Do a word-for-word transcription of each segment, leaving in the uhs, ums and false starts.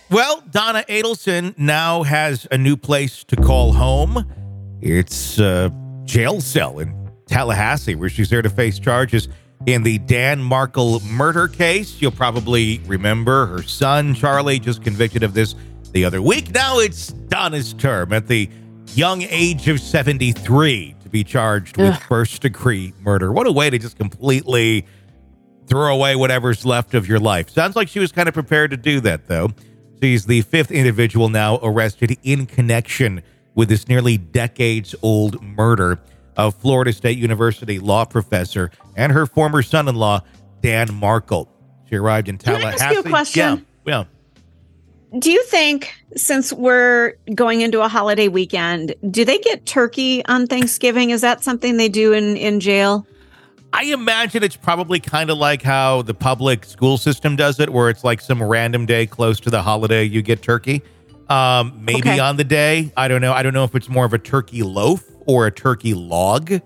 Well, Donna Adelson now has a new place to call home. It's a jail cell in Tallahassee, where she's there to face charges in the Dan Markel murder case. You'll probably remember her son, Charlie, just convicted of this the other week. Now it's Donna's term at the young age of seventy-three to be charged with first-degree murder. What a way to just completely throw away whatever's left of your life. Sounds like she was kind of prepared to do that, though. She's the fifth individual now arrested in connection with this nearly decades-old murder of Florida State University law professor and her former son-in-law, Dan Markel. She arrived in Tallahassee. Can I ask you a question? Yeah, yeah. Do you think, since we're going into a holiday weekend, do they get turkey on Thanksgiving? Is that something they do in, in jail? I imagine it's probably kind of like how the public school system does it, where it's like some random day close to the holiday you get turkey. Um, maybe Okay. on the day. I don't know. I don't know if it's more of a turkey loaf or a turkey log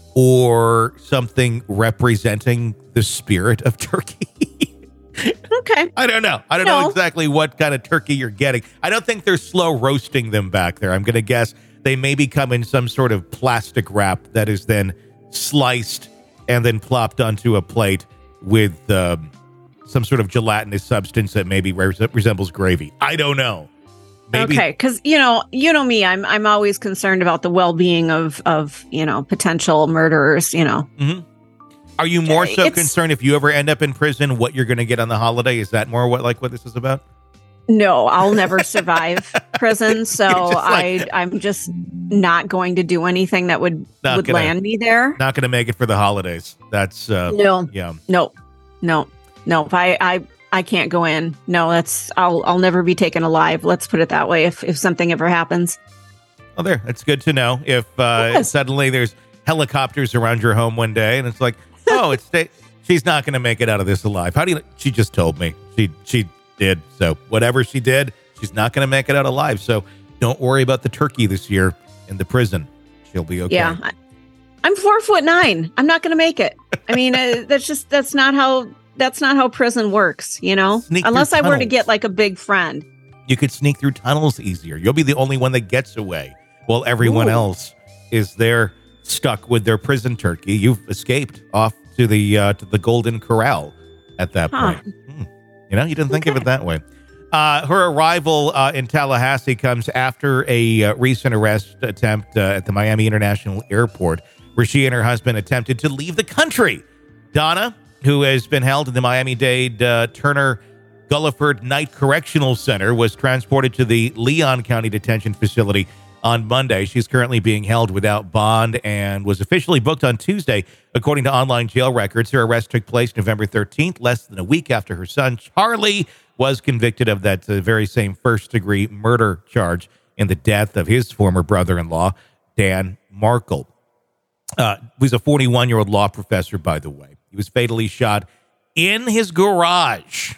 or something representing the spirit of turkey. Okay. I don't know. I don't No. know exactly what kind of turkey you're getting. I don't think they're slow roasting them back there. I'm going to guess they maybe come in some sort of plastic wrap that is then sliced and then plopped onto a plate with um, some sort of gelatinous substance that maybe res- resembles gravy. I don't know. Maybe. Okay, because you know, you know me, I'm I'm always concerned about the well-being of of you know potential murderers. You know, Mm-hmm. Are you more so It's- concerned if you ever end up in prison, what you're going to get on the holiday? Is that more what like what this is about? no, I'll never survive prison, so You're just like- I I'm just not going to do anything that would Not would gonna- land me there. Not going to make it for the holidays. That's uh, No, yeah. no, no, no. If I I I can't go in. No, that's I'll I'll never be taken alive. Let's put it that way. If if something ever happens. Well, there. That's good to know. If uh, Yes. suddenly there's helicopters around your home one day, and it's like, oh, it's sta- she's not going to make it out of this alive. How do you? She just told me she she did. So whatever she did, she's not going to make it out alive. So don't worry about the turkey this year in the prison. She'll be okay. Yeah, I, I'm four foot nine. I'm not going to make it. I mean, uh, that's just that's not how that's not how prison works. You know, Sneak through unless I were to tunnels. get like a big friend. You could sneak through tunnels easier. You'll be the only one that gets away, while everyone Ooh. else is there stuck with their prison turkey. You've escaped off to the uh, to the Golden Corral at that Huh. point. Hmm. You know, you didn't think of Okay. it that way. Uh, her arrival uh, in Tallahassee comes after a uh, recent arrest attempt uh, at the Miami International Airport, where she and her husband attempted to leave the country. Donna, who has been held in the Miami-Dade uh, Turner Gulliford Night Correctional Center, was transported to the Leon County Detention Facility on Monday. She's currently being held without bond and was officially booked on Tuesday. According to online jail records, her arrest took place November thirteenth, less than a week after her son, Charlie, was convicted of that uh, very same first-degree murder charge in the death of his former brother-in-law, Dan Markel. Uh, he was a forty-one-year-old law professor, by the way. He was fatally shot in his garage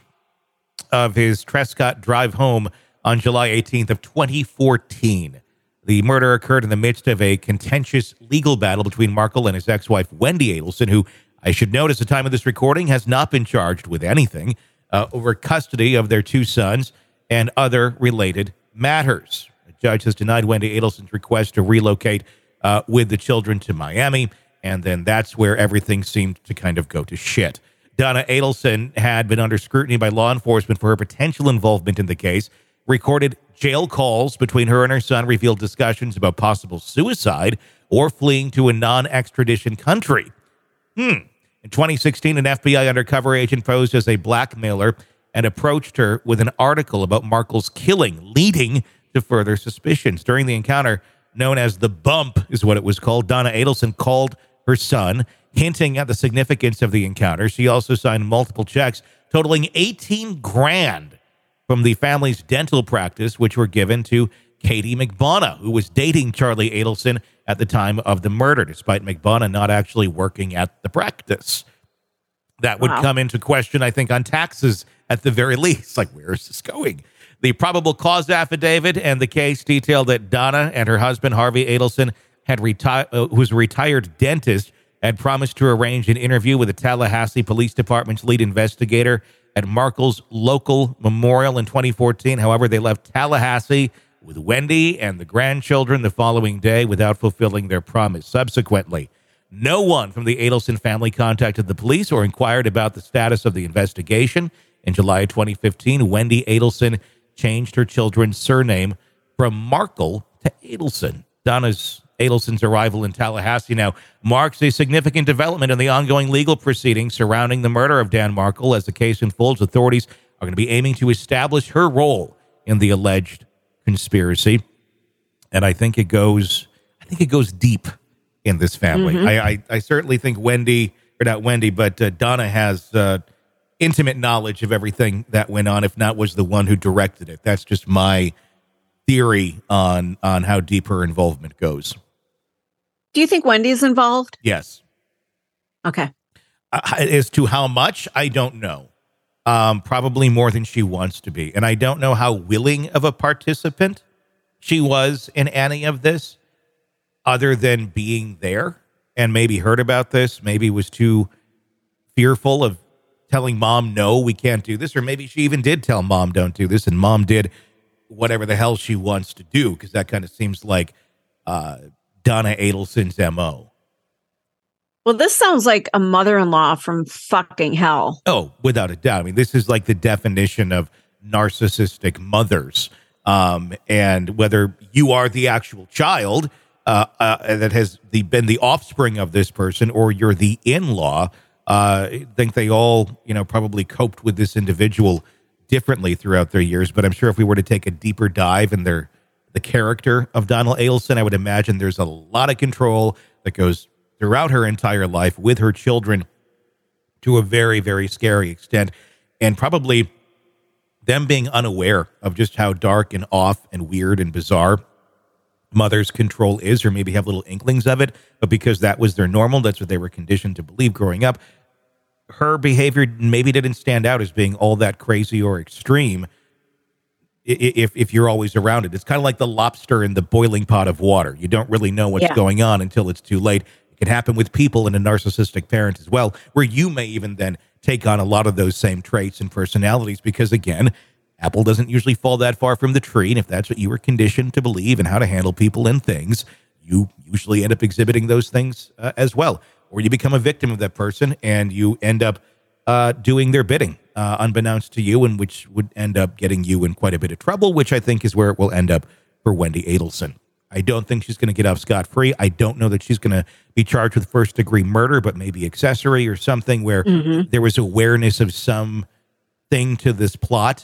of his Trescott Drive home on July eighteenth of twenty fourteen. The murder occurred in the midst of a contentious legal battle between Markel and his ex-wife, Wendy Adelson, who, I should note, at the time of this recording, has not been charged with anything, uh, over custody of their two sons and other related matters. The judge has denied Wendy Adelson's request to relocate uh, with the children to Miami, and then that's where everything seemed to kind of go to shit. Donna Adelson had been under scrutiny by law enforcement for her potential involvement in the case. Recorded jail calls between her and her son revealed discussions about possible suicide or fleeing to a non-extradition country. Hmm. In twenty sixteen, an F B I undercover agent posed as a blackmailer and approached her with an article about Markel's killing, leading to further suspicions. During the encounter, known as the bump is what it was called, Donna Adelson called her son, hinting at the significance of the encounter. She also signed multiple checks totaling eighteen grand from the family's dental practice, which were given to Katie McBonna, who was dating Charlie Adelson at the time of the murder, despite McBonna not actually working at the practice. That would Wow. come into question, I think, on taxes at the very least. Like, where is this going? The probable cause affidavit and the case detailed that Donna and her husband, Harvey Adelson, had retired, uh, who was a retired dentist, had promised to arrange an interview with the Tallahassee Police Department's lead investigator at Markle's local memorial in twenty fourteen. However, they left Tallahassee with Wendy and the grandchildren the following day without fulfilling their promise. Subsequently, no one from the Adelson family contacted the police or inquired about the status of the investigation. In July of twenty fifteen, Wendy Adelson changed her children's surname from Markle to Adelson. Donna's Adelson's arrival in Tallahassee now marks a significant development in the ongoing legal proceedings surrounding the murder of Dan Markle. As the case unfolds, authorities are going to be aiming to establish her role in the alleged conspiracy. And I think it goes, I think it goes deep in this family. Mm-hmm. I, I, I certainly think Wendy, or not Wendy, but uh, Donna has uh, intimate knowledge of everything that went on, if not was the one who directed it. That's just my theory on on how deep her involvement goes. Do you think Wendy's involved? Yes. Okay. Uh, as to how much, I don't know. Um, probably more than she wants to be. And I don't know how willing of a participant she was in any of this, other than being there and maybe heard about this, maybe was too fearful of telling mom, no, we can't do this. Or maybe she even did tell mom, don't do this, and mom did whatever the hell she wants to do, because that kind of seems like uh, Donna Adelson's M O. Well, this sounds like a mother-in-law from fucking hell. Oh, without a doubt. I mean, this is like the definition of narcissistic mothers. Um, and whether you are the actual child uh, uh, that has the, been the offspring of this person, or you're the in-law, uh, I think they all, you know, probably coped with this individual differently throughout their years. But I'm sure if we were to take a deeper dive in their the character of Donna Adelson, I would imagine there's a lot of control that goes throughout her entire life with her children to a very, very scary extent. And probably them being unaware of just how dark and off and weird and bizarre mother's control is, or maybe have little inklings of it, but because that was their normal, that's what they were conditioned to believe growing up, her behavior maybe didn't stand out as being all that crazy or extreme if if you're always around it. It's kind of like the lobster in the boiling pot of water. You don't really know what's yeah. going on until it's too late. It can happen with people and a narcissistic parent as well, where you may even then take on a lot of those same traits and personalities because, again, apple doesn't usually fall that far from the tree, and if that's what you were conditioned to believe and how to handle people and things, you usually end up exhibiting those things uh, as well. Or you become a victim of that person and you end up uh, doing their bidding, uh, unbeknownst to you, and which would end up getting you in quite a bit of trouble, which I think is where it will end up for Wendy Adelson. I don't think she's going to get off scot-free. I don't know that she's going to be charged with first-degree murder, but maybe accessory or something where mm-hmm. there was awareness of some thing to this plot,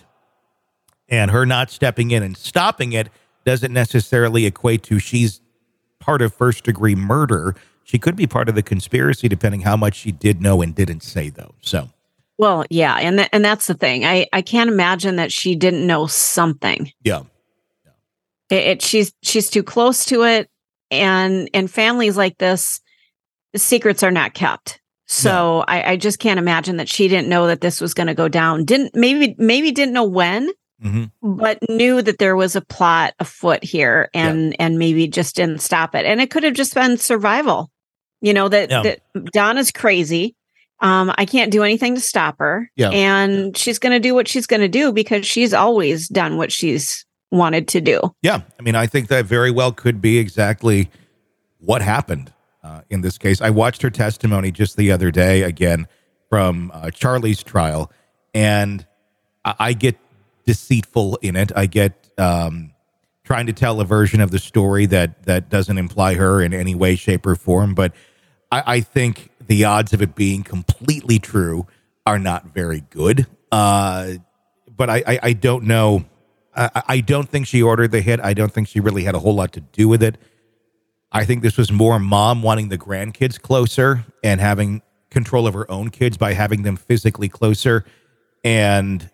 and her not stepping in and stopping it doesn't necessarily equate to she's part of first-degree murder. She could be part of the conspiracy, depending how much she did know and didn't say, though. So, well, yeah, and th- and that's the thing. I, I can't imagine that she didn't know something. Yeah, yeah. It, it she's she's too close to it, and and families like this, secrets are not kept. So no. I, I just can't imagine that she didn't know that this was going to go down. Didn't maybe maybe didn't know when. Mm-hmm. But knew that there was a plot afoot here, and yeah. and maybe just didn't stop it. And it could have just been survival. You know, that, yeah. that Donna's crazy. Um, I can't do anything to stop her. Yeah. And yeah. she's going to do what she's going to do because she's always done what she's wanted to do. Yeah. I mean, I think that very well could be exactly what happened uh, in this case. I watched her testimony just the other day, again, from uh, Charlie's trial, and I, I get deceitful in it. I get um, trying to tell a version of the story that that doesn't imply her in any way, shape, or form. But I, I think the odds of it being completely true are not very good. Uh, but I, I, I don't know. I, I don't think she ordered the hit. I don't think she really had a whole lot to do with it. I think this was more mom wanting the grandkids closer and having control of her own kids by having them physically closer, and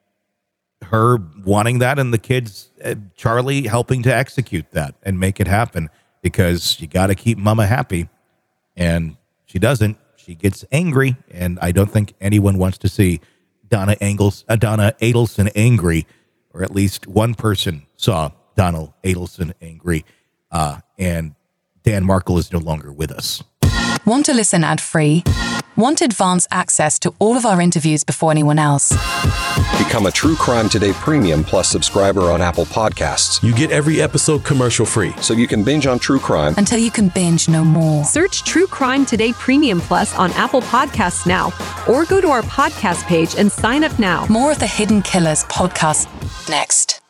her wanting that, and the kids, uh, Charlie, helping to execute that and make it happen, because you got to keep mama happy. And she doesn't. She gets angry, and I don't think anyone wants to see Donna Angles, uh, Donna Adelson angry, or at least one person saw Donna Adelson angry, uh, and Dan Markle is no longer with us. Want to listen ad-free? Want advance access to all of our interviews before anyone else? Become a True Crime Today Premium Plus subscriber on Apple Podcasts. You get every episode commercial-free, so you can binge on true crime until you can binge no more. Search True Crime Today Premium Plus on Apple Podcasts now, or go to our podcast page and sign up now. More of the Hidden Killers podcast next.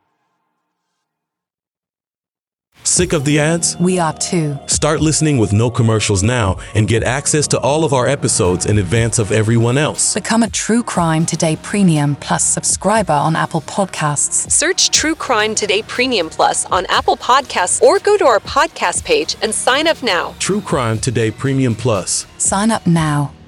Sick of the ads? We are too. Start listening with no commercials now and get access to all of our episodes in advance of everyone else. Become a True Crime Today Premium Plus subscriber on Apple Podcasts. Search True Crime Today Premium Plus on Apple Podcasts, or go to our podcast page and sign up now. True Crime Today Premium Plus. Sign up now.